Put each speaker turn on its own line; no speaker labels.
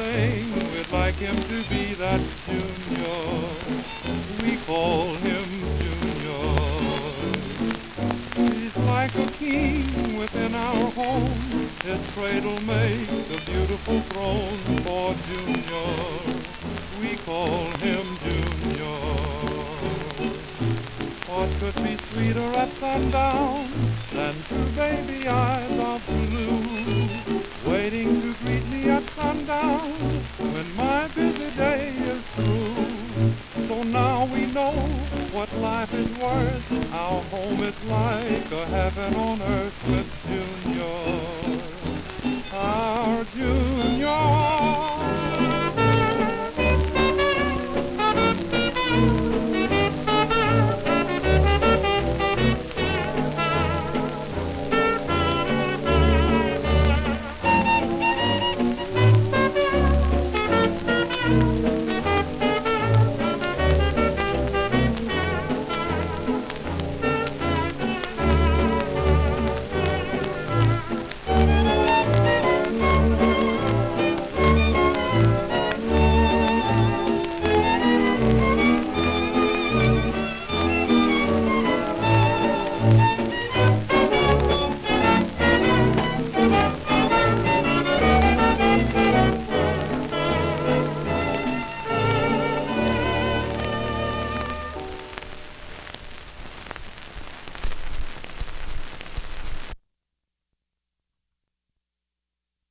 everything. We'd like him to be that Junior. We call him Junior. He's like a king within our home. His cradle makes a beautiful throne for Junior. We call him Junior. What could be sweeter at sundown than two baby eyes of blue, waiting to greet me at sundown when my busy day is through? So now we know what life is worth. Our home is like a heaven on earth with